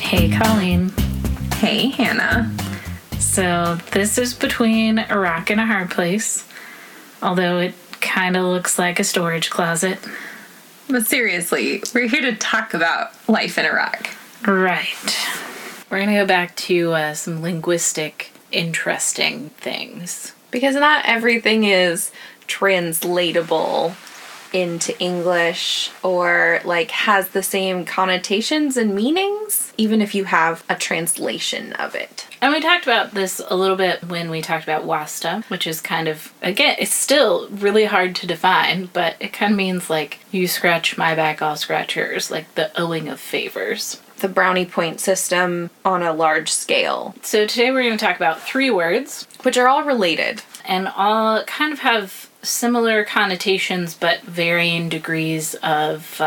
Hey, Colleen. Hey, Hannah. So this is between a rock and a hard place, although it kind of looks like a storage closet. But seriously, we're here to talk about life in Iraq. Right. We're going to go back to some linguistic, interesting things. Because not everything is translatable into English or has the same connotations and meanings, even if you have a translation of it. And we talked about this a little bit when we talked about wasta, which is kind of, again, it's still really hard to define, but it kind of means you scratch my back, I'll scratch yours, like the owing of favors. The brownie point system on a large scale. So today we're going to talk about 3 words, which are all related. And all kind of have similar connotations, but varying degrees of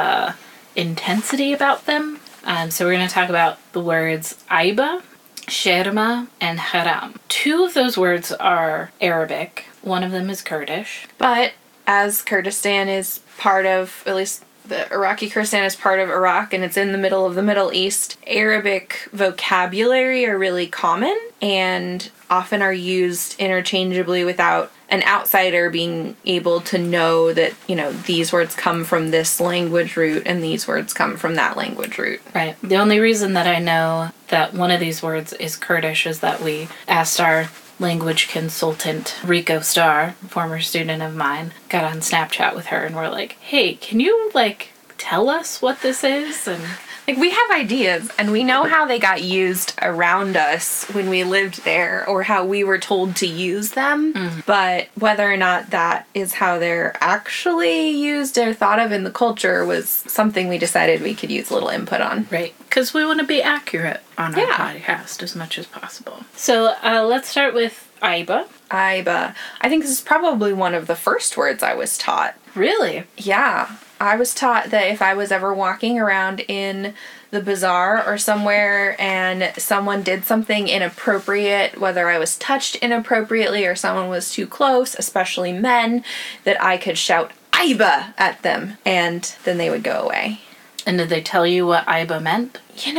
intensity about them. So we're going to talk about the words aiba, sherma, and haram. 2 of those words are Arabic. One of them is Kurdish. But as Kurdistan is part of, at least the Iraqi Kurdistan is part of Iraq and it's in the middle of the Middle East, Arabic vocabulary are really common and often are used interchangeably without an outsider being able to know that, these words come from this language root and these words come from that language root. Right. The only reason that I know that one of these words is Kurdish is that we asked our language consultant, Rico Starr, former student of mine, got on Snapchat with her and we're like, hey, can you, tell us what this is? And we have ideas and we know how they got used around us when we lived there or how we were told to use them. But whether or not that is how they're actually used or thought of in the culture was something we decided we could use a little input on. Right. Because we want to be accurate on our podcast as much as possible. So let's start with aiba. Aiba. I think this is probably one of the first words I was taught. Really? Yeah. I was taught that if I was ever walking around in the bazaar or somewhere and someone did something inappropriate, whether I was touched inappropriately or someone was too close, especially men, that I could shout aiba at them and then they would go away. And did they tell you what aiba meant?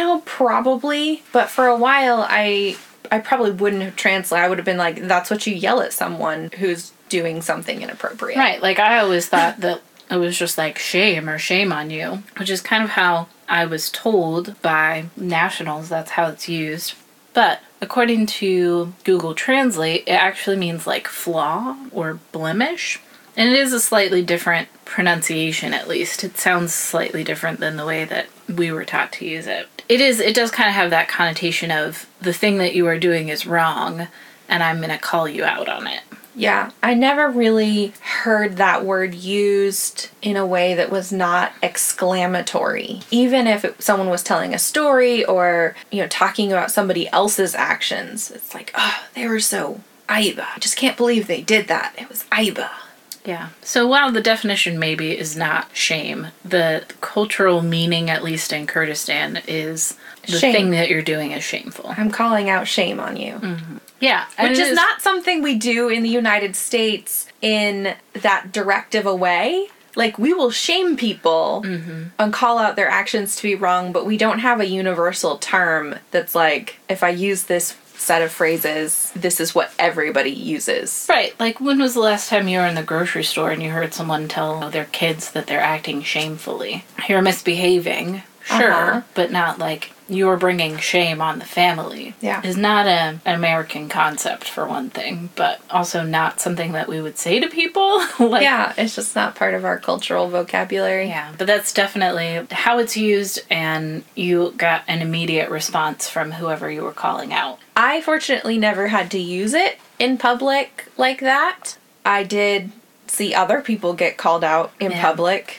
Probably. But for a while, I probably wouldn't have translated. I would have been like, that's what you yell at someone who's doing something inappropriate. Right. I always thought that it was just shame or shame on you, which is kind of how I was told by nationals. That's how it's used. But according to Google Translate, it actually means flaw or blemish. And it is a slightly different pronunciation, at least. It sounds slightly different than the way that we were taught to use it. It does kind of have that connotation of the thing that you are doing is wrong, and I'm going to call you out on it. Yeah, I never really heard that word used in a way that was not exclamatory. Even if someone was telling a story or, talking about somebody else's actions, it's they were so aiba. I just can't believe they did that. It was aiba. Yeah. So while the definition maybe is not shame, the cultural meaning, at least in Kurdistan, is the thing that you're doing is shameful. I'm calling out shame on you. Mm-hmm. Yeah. Which is not something we do in the United States in that directive a way. We will shame people and call out their actions to be wrong, but we don't have a universal term that's if I use this set of phrases, this is what everybody uses. Right. When was the last time you were in the grocery store and you heard someone tell their kids that they're acting shamefully? You're misbehaving, sure, but not you're bringing shame on the family. Yeah. Is not an American concept, for one thing, but also not something that we would say to people. Yeah, it's just not part of our cultural vocabulary. Yeah, but that's definitely how it's used, and you got an immediate response from whoever you were calling out. I fortunately never had to use it in public like that. I did see other people get called out in public.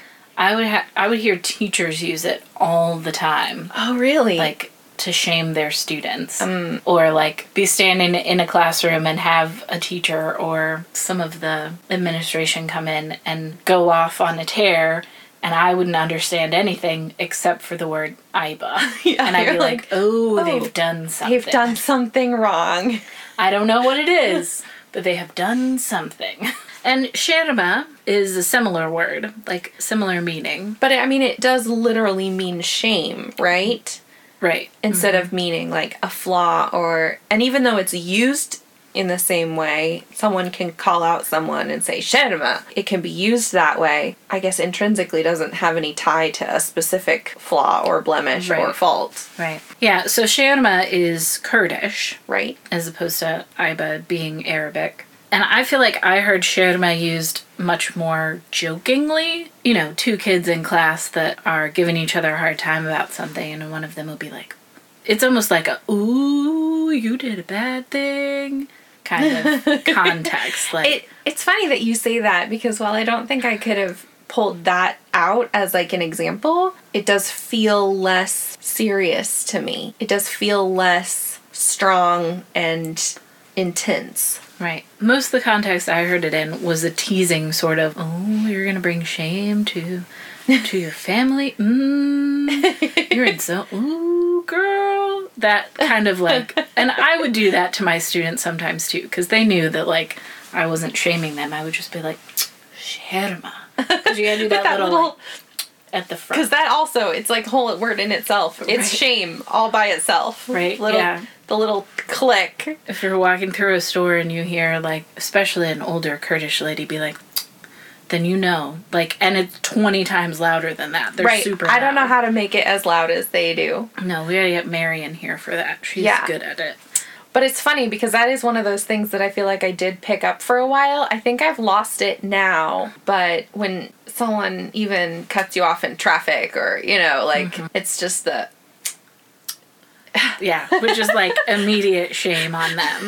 I would hear teachers use it all the time. Oh, really? To shame their students. Or, be standing in a classroom and have a teacher or some of the administration come in and go off on a tear, and I wouldn't understand anything except for the word aiba. Yeah, and I'd be like, oh, they've done something. They've done something wrong. I don't know what it is, but they have done something. And sherma is a similar word, similar meaning. But, it does literally mean shame, right? Right. instead of meaning like a flaw and even though it's used in the same way, someone can call out someone and say Sherma. It can be used that way. I guess intrinsically doesn't have any tie to a specific flaw or blemish or fault. Right. Yeah, so Sherma is Kurdish. Right. As opposed to Aiba being Arabic. And I feel like I heard Sherma used much more jokingly. You know, two kids in class that are giving each other a hard time about something, and one of them will be like, it's almost like a, ooh, you did a bad thing kind of context. Like it's funny that you say that, because while I don't think I could have pulled that out as like an example, it does feel less serious to me. It does feel less strong and intense. Right. Most of the context I heard it in was a teasing sort of, oh, you're going to bring shame to your family? You're in so, ooh, girl. That kind of like, and I would do that to my students sometimes too, because they knew that like I wasn't shaming them. I would just be like, Sherma. Because you gotta do that little like, at the front. Because that also, it's like a whole word in itself. It's shame all by itself. Right, The little click. If you're walking through a store and you hear like, especially an older Kurdish lady be like, then you know. Like, and it's 20 times louder than that. They're super loud. I don't know how to make it as loud as they do. No, we gotta get Mary in here for that. She's good at it. But it's funny because that is one of those things that I feel like I did pick up for a while. I think I've lost it now. But when someone even cuts you off in traffic or, you know, like, it's just the... Yeah, which is like immediate shame on them.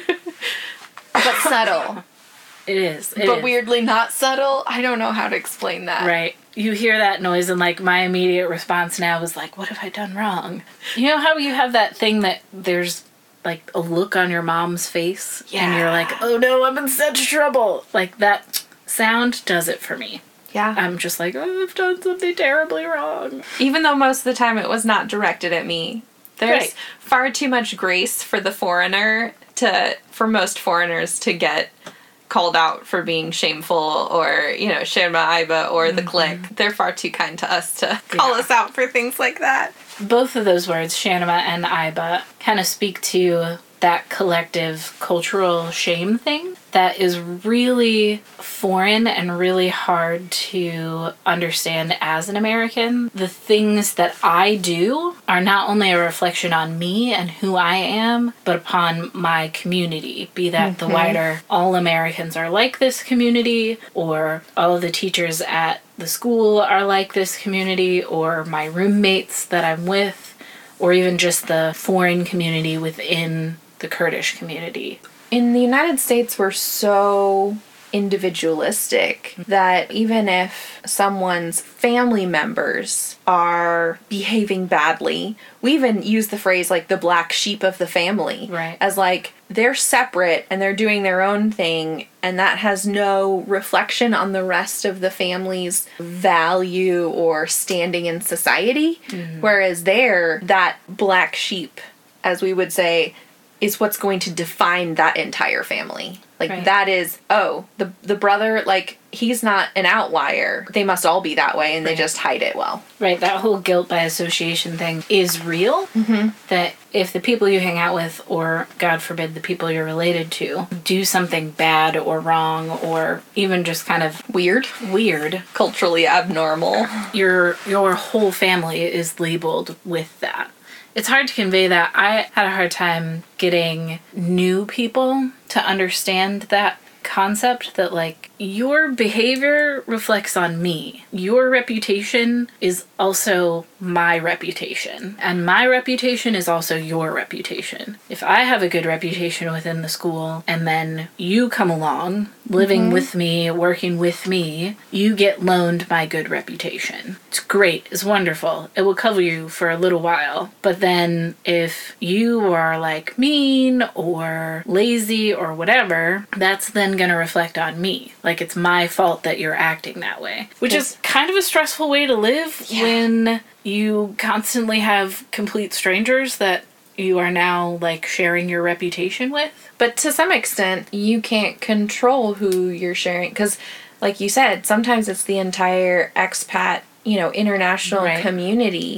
But subtle. It is. But weirdly not subtle. I don't know how to explain that. Right. You hear that noise and like my immediate response now is like, what have I done wrong? You know how you have that thing that there's like a look on your mom's face? Yeah. And you're like, oh no, I'm in such trouble. Like that sound does it for me. Yeah. I'm just like, oh, I've done something terribly wrong. Even though most of the time it was not directed at me. There's far too much grace for the foreigner for most foreigners to get called out for being shameful or, you know, Sherma Aiba or the click. They're far too kind to us to call us out for things like that. Both of those words, Sherma and Aiba, kind of speak to that collective cultural shame thing that is really foreign and really hard to understand as an American. The things that I do are not only a reflection on me and who I am, but upon my community, be that the wider all Americans are like this community, or all of the teachers at the school are like this community, or my roommates that I'm with, or even just the foreign community within the Kurdish community. In the United States, we're so individualistic that even if someone's family members are behaving badly, we even use the phrase like the black sheep of the family. Right. As like they're separate and they're doing their own thing, and that has no reflection on the rest of the family's value or standing in society. Whereas that black sheep, as we would say, is what's going to define that entire family. Like, that is, the brother, like, he's not an outlier. They must all be that way, and they just hide it well. Right, that whole guilt by association thing is real. That if the people you hang out with, or, God forbid, the people you're related to, do something bad or wrong, or even just kind of weird, Culturally abnormal. Your whole family is labeled with that. It's hard to convey that. I had a hard time getting new people to understand that concept that, like, your behavior reflects on me. Your reputation is also my reputation. And my reputation is also your reputation. If I have a good reputation within the school, and then you come along, living with me, working with me, you get loaned my good reputation. It's great. It's wonderful. It will cover you for a little while. But then if you are, like, mean or lazy or whatever, that's then going to reflect on me. Like, it's my fault that you're acting that way. Which is kind of a stressful way to live when you constantly have complete strangers that you are now, like, sharing your reputation with. But to some extent, you can't control who you're sharing. Because, like you said, sometimes it's the entire expat, international community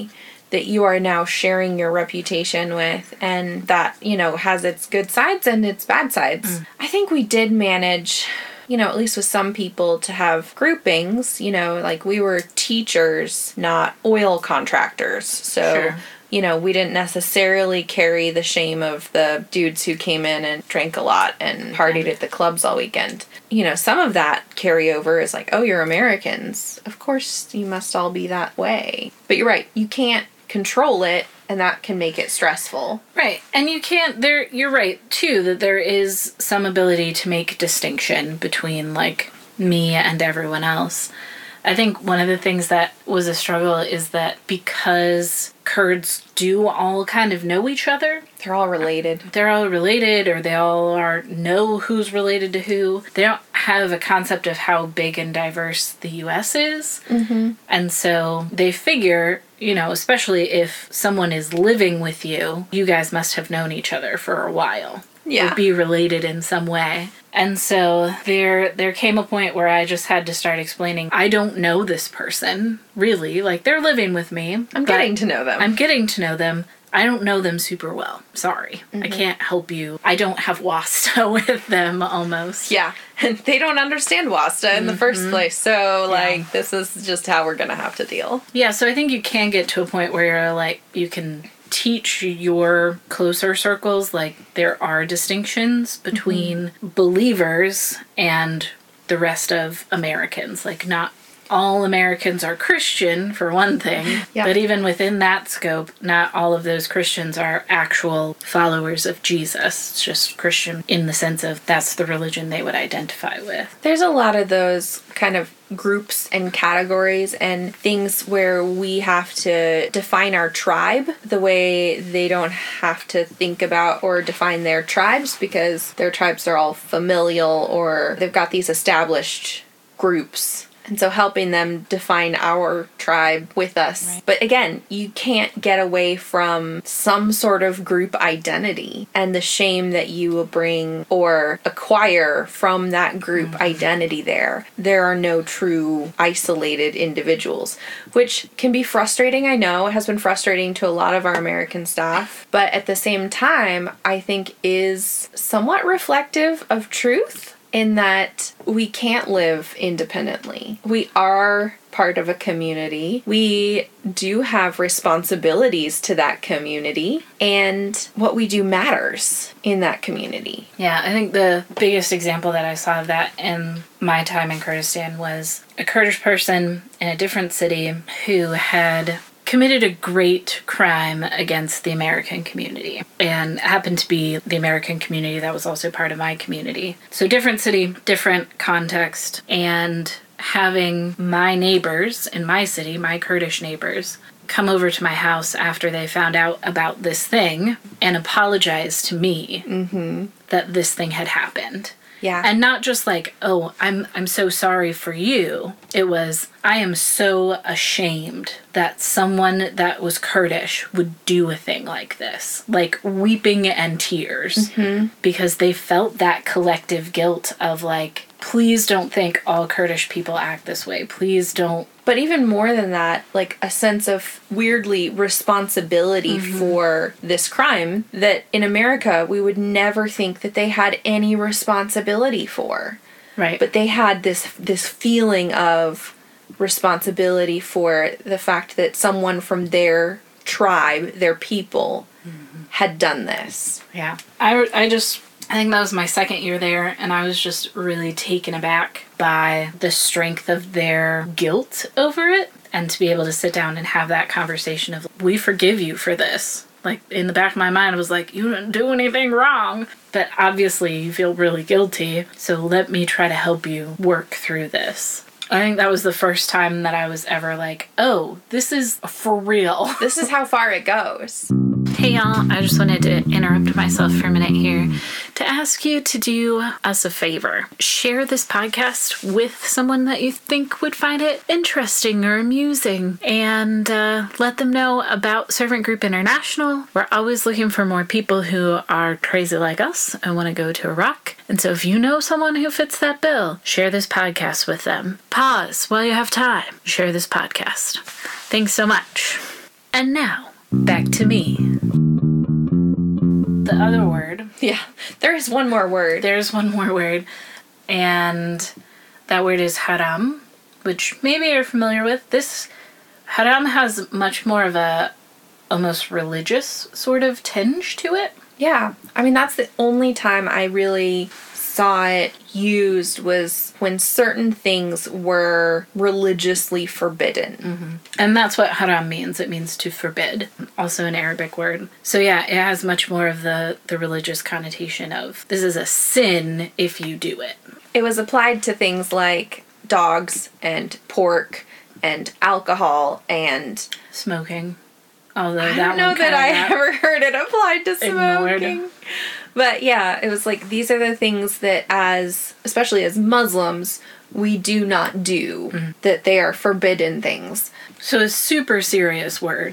that you are now sharing your reputation with, and that, has its good sides and its bad sides. I think we did manage, at least with some people, to have groupings, like we were teachers, not oil contractors. So, Sure. We didn't necessarily carry the shame of the dudes who came in and drank a lot and partied at the clubs all weekend. Some of that carryover is like, oh, you're Americans. Of course you must all be that way. But you're right. You can't control it, and that can make it stressful. Right. And you're right, too, that there is some ability to make distinction between, like, me and everyone else. I think one of the things that was a struggle is that because Kurds do all kind of know each other. They're all related. Or they all know who's related to who. They don't have a concept of how big and diverse the U.S. is. Mm-hmm. And so they figure, especially if someone is living with you, you guys must have known each other for a while. Yeah. Or be related in some way. And so there came a point where I just had to start explaining, I don't know this person, really. Like, they're living with me. I'm getting to know them. I'm getting to know them. I don't know them super well. Sorry. I can't help you. I don't have Wasta with them, almost. Yeah. And they don't understand Wasta in the first place. So, this is just how we're going to have to deal. Yeah, so I think you can get to a point where you're like, you can teach your closer circles, like, there are distinctions between believers and the rest of Americans. Like, not all Americans are Christian, for one thing, but even within that scope, not all of those Christians are actual followers of Jesus. It's just Christian in the sense of that's the religion they would identify with. There's a lot of those kind of groups and categories and things where we have to define our tribe the way they don't have to think about or define their tribes, because their tribes are all familial or they've got these established groups. And so helping them define our tribe with us. Right. But again, you can't get away from some sort of group identity and the shame that you will bring or acquire from that group identity there. There are no true isolated individuals, which can be frustrating. I know it has been frustrating to a lot of our American staff, but at the same time, I think is somewhat reflective of truth. In that we can't live independently. We are part of a community. We do have responsibilities to that community, and what we do matters in that community. Yeah, I think the biggest example that I saw of that in my time in Kurdistan was a Kurdish person in a different city who had committed a great crime against the American community, and happened to be the American community that was also part of my community. So different city, different context, and having my neighbors in my city, my Kurdish neighbors, come over to my house after they found out about this thing and apologize to me that this thing had happened. Yeah. And not just like, oh, I'm so sorry for you. It was, I am so ashamed that someone that was Kurdish would do a thing like this. Like, weeping and tears. Because they felt that collective guilt of like, please don't think all Kurdish people act this way. Please don't. But even more than that, like a sense of weirdly responsibility for this crime that in America we would never think that they had any responsibility for. Right. But they had this feeling of responsibility for the fact that someone from their tribe, their people, had done this. Yeah. I think that was my second year there, and I was just really taken aback by the strength of their guilt over it, and to be able to sit down and have that conversation of, we forgive you for this. Like, in the back of my mind, I was like, you didn't do anything wrong. But obviously, you feel really guilty, so let me try to help you work through this. I think that was the first time that I was ever like, oh, this is for real. This is how far it goes. Hey y'all, I just wanted to interrupt myself for a minute here to ask you to do us a favor. Share this podcast with someone that you think would find it interesting or amusing, and let them know about Servant Group International. We're always looking for more people who are crazy like us and want to go to Iraq. And so if you know someone who fits that bill, share this podcast with them. Pause while you have time. Share this podcast. Thanks so much. And now, back to me. The other word. Yeah, there is one more word. There's one more word. And that word is haram, which maybe you're familiar with. This haram has much more of a almost religious sort of tinge to it. Yeah, I mean, that's the only time I really saw it used was when certain things were religiously forbidden. Mm-hmm. And that's what haram means. It means to forbid. Also an Arabic word. So yeah, it has much more of the religious connotation of this is a sin if you do it. It was applied to things like dogs and pork and alcohol and smoking. Although I don't know that I ever heard it applied to smoking. But yeah, it was like, these are the things that especially as Muslims, we do not do. Mm-hmm. That they are forbidden things. So a super serious word.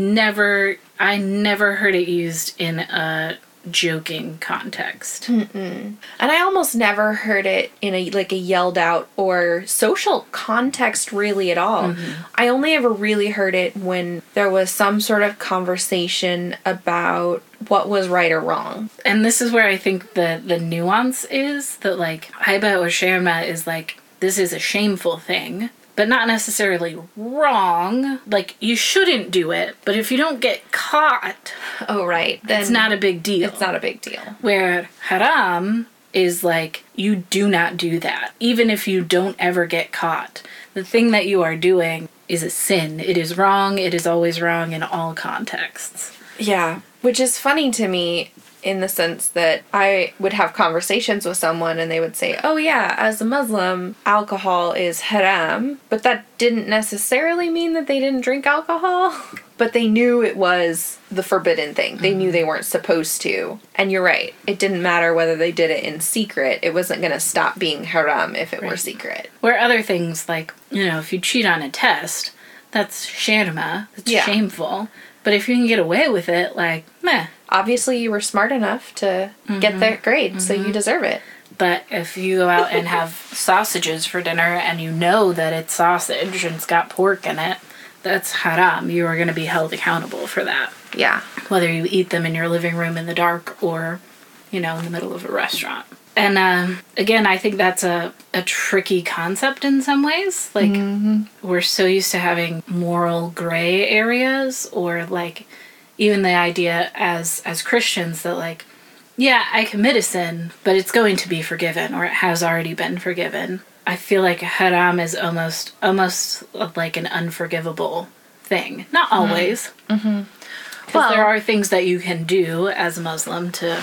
I never heard it used in a joking context. Mm-mm. And I almost never heard it in a yelled out or social context really at all. Mm-hmm. I only ever really heard it when there was some sort of conversation about what was right or wrong. And this is where I think the nuance is that haiba or sherma is this is a shameful thing, but not necessarily wrong. You shouldn't do it, but if you don't get caught... Oh, right. Then it's not a big deal. It's not a big deal. Where haram is you do not do that. Even if you don't ever get caught. The thing that you are doing is a sin. It is wrong. It is always wrong in all contexts. Yeah. Which is funny to me in the sense that I would have conversations with someone and they would say, oh yeah, as a Muslim, alcohol is haram. But that didn't necessarily mean that they didn't drink alcohol. But they knew it was the forbidden thing. They knew they weren't supposed to. And you're right. It didn't matter whether they did it in secret. It wasn't going to stop being haram if it were secret. Where other things if you cheat on a test, that's sherma. It's shameful. But if you can get away with it, meh. Obviously, you were smart enough to get that grade, so you deserve it. But if you go out and have sausages for dinner and you know that it's sausage and it's got pork in it, that's haram. You are going to be held accountable for that. Yeah. Whether you eat them in your living room in the dark or, in the middle of a restaurant. And again, I think that's a tricky concept in some ways. We're so used to having moral gray areas or even the idea as Christians that yeah, I commit a sin, but it's going to be forgiven or it has already been forgiven. I feel like haram is almost like an unforgivable thing. Not always. Mm-hmm. Because there are things that you can do as a Muslim to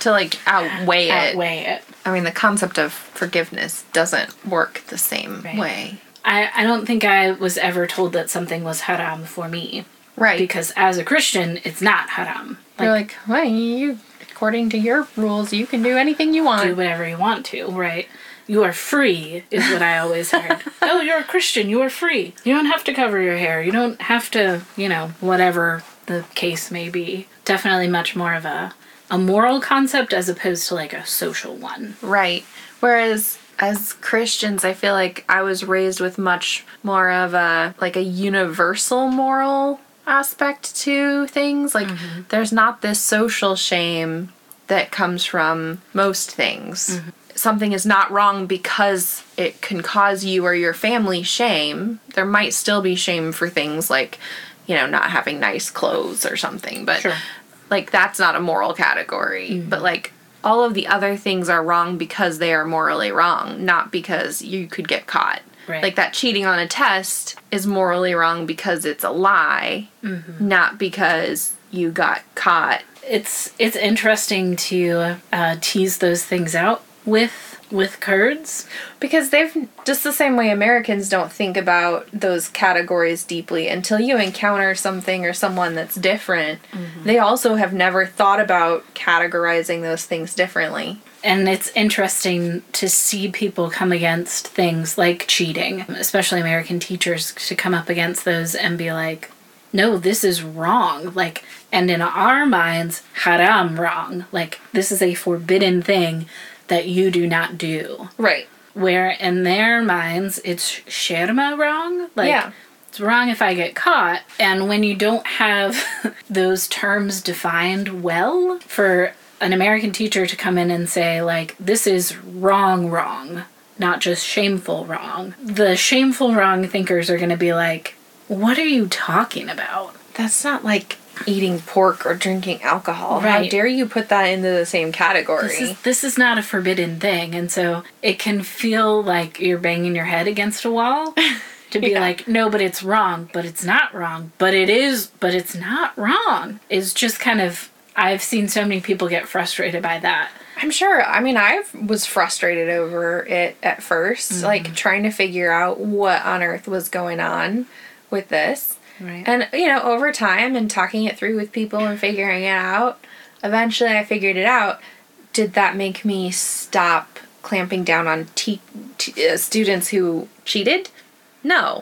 outweigh it. I mean, the concept of forgiveness doesn't work the same way. I don't think I was ever told that something was haram for me. Right. Because as a Christian, it's not haram. You're well, you, according to your rules, you can do anything you want. Do whatever you want to, right? You are free, is what I always heard. Oh, you're a Christian, you are free. You don't have to cover your hair. You don't have to, whatever the case may be. Definitely much more of a moral concept as opposed to a social one. Right. Whereas as Christians, I feel like I was raised with much more of a universal moral aspect to things. There's not this social shame that comes from most things. Mm-hmm. Something is not wrong because it can cause you or your family shame. There might still be shame for things not having nice clothes or something, but sure. That's not a moral category. Mm-hmm. But all of the other things are wrong because they are morally wrong, not because you could get caught. Right. That cheating on a test is morally wrong because it's a lie, not because you got caught. It's interesting to tease those things out with Kurds. Because they've, just the same way Americans don't think about those categories deeply until you encounter something or someone that's different. Mm-hmm. They also have never thought about categorizing those things differently. And it's interesting to see people come against things like cheating, especially American teachers, to come up against those and be like, no, this is wrong. And in our minds, haram wrong. This is a forbidden thing that you do not do. Right. Where in their minds, it's sherma wrong. Yeah. It's It's wrong if I get caught. And when you don't have those terms defined well, for an American teacher to come in and say, like, this is wrong, not just shameful wrong. The shameful wrong thinkers are going to be like, what are you talking about? That's not like eating pork or drinking alcohol. Right. How dare you put that into the same category? This is not a forbidden thing. And so it can feel like you're banging your head against a wall to be like, no, but it's wrong, but it's not wrong, but it is, but it's not wrong. It's just kind of, I've seen so many people get frustrated by that. I'm sure. I mean, I was frustrated over it at first, like trying to figure out what on earth was going on with this. Right. And, you know, over time and talking it through with people and figuring it out, eventually I figured it out. Did that make me stop clamping down on students who cheated? No.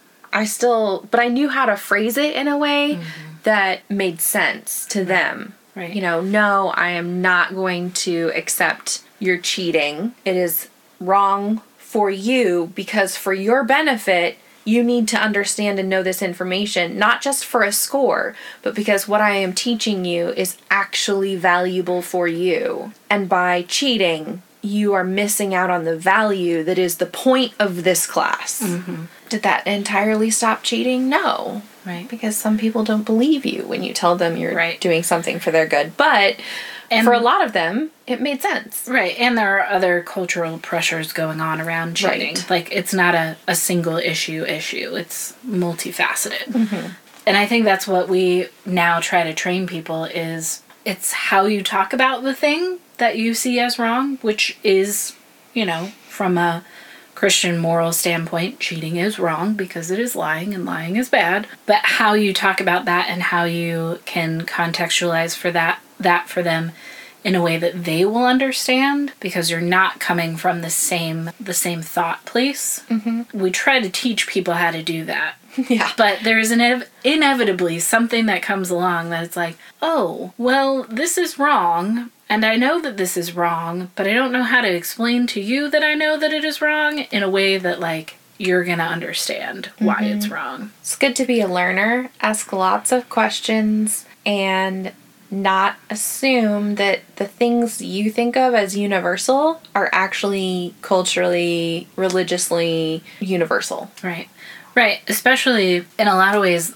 But I knew how to phrase it in a way that made sense to them. Right. You know, no, I am not going to accept your cheating. It is wrong for you because for your benefit, you need to understand and know this information, not just for a score, but because what I am teaching you is actually valuable for you. And by cheating, you are missing out on the value that is the point of this class. Did that entirely stop cheating? No. Right. Because some people don't believe you when you tell them you're doing something for their good. But for a lot of them, it made sense. Right. And there are other cultural pressures going on around cheating. Right. Like, it's not a single issue. It's multifaceted. And I think that's what we now try to train people is it's how you talk about the thing that you see as wrong, which is, you know, from a Christian moral standpoint, cheating is wrong because it is lying and lying is bad. But how you talk about that and how you can contextualize for that for them in a way that they will understand because you're not coming from the same thought place. We try to teach people how to do that. Yeah. But there's inevitably something that comes along that it's like, oh, well, this is wrong. And I know that this is wrong, but I don't know how to explain to you that I know that it is wrong in a way that, like, you're going to understand why it's wrong. It's good to be a learner, ask lots of questions, and not assume that the things you think of as universal are actually culturally, religiously universal. Right. Right. Especially in a lot of ways,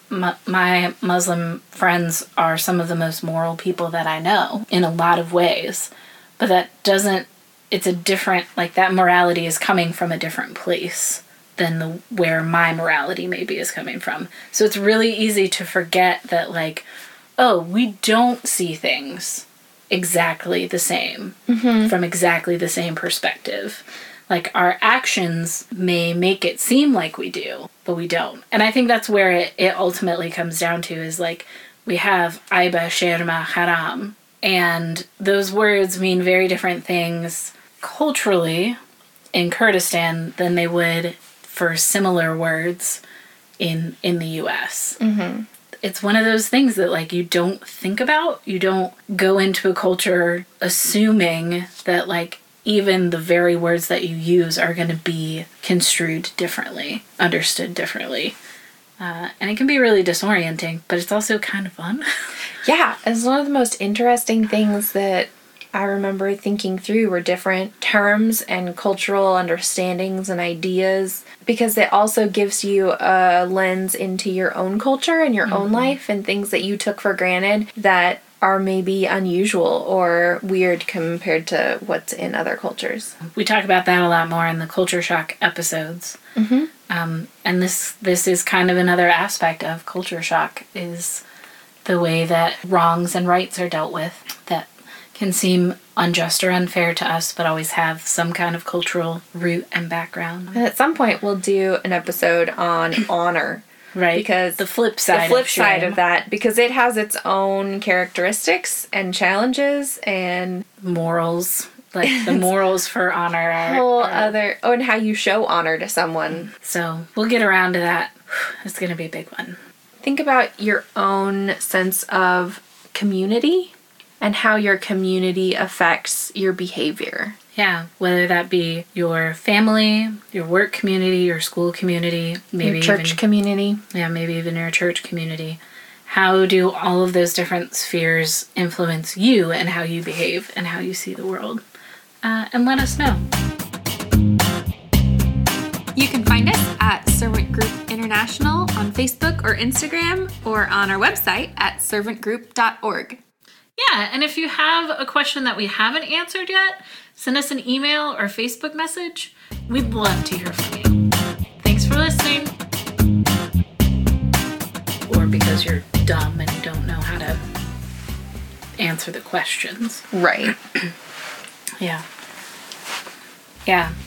my Muslim friends are some of the most moral people that I know in a lot of ways. But that doesn't, it's a different, like, that morality is coming from a different place than where my morality maybe is coming from. So it's really easy to forget that, like, oh, we don't see things exactly the same from exactly the same perspective. Like, our actions may make it seem like we do, but we don't. And I think that's where it ultimately comes down to is, like, we have aiba, sherma, haram. And those words mean very different things culturally in Kurdistan than they would for similar words in the U.S. It's one of those things that, like, you don't think about. You don't go into a culture assuming that, like, even the very words that you use are going to be construed differently, understood differently. And it can be really disorienting, but it's also kind of fun. Yeah, it's one of the most interesting things that I remember thinking through were different terms and cultural understandings and ideas, because it also gives you a lens into your own culture and your own life and things that you took for granted that are maybe unusual or weird compared to what's in other cultures. We talk about that a lot more in the culture shock episodes. And this is kind of another aspect of culture shock, is the way that wrongs and rights are dealt with that can seem unjust or unfair to us, but always have some kind of cultural root and background. And at some point we'll do an episode on honor. Right. Because the flip side of that, because it has its own characteristics and challenges and morals. Like, the morals for honor are and how you show honor to someone. So we'll get around to that. It's going to be a big one. Think about your own sense of community and how your community affects your behavior. Yeah, whether that be your family, your work community, your school community, maybe Your church even, community. yeah, maybe even your church community. How do all of those different spheres influence you and how you behave and how you see the world? And let us know. You can find us at Servant Group International on Facebook or Instagram, or on our website at servantgroup.org. Yeah, and if you have a question that we haven't answered yet, send us an email or Facebook message. We'd love to hear from you. Thanks for listening. Or because you're dumb and you don't know how to answer the questions. Right. Yeah. Yeah.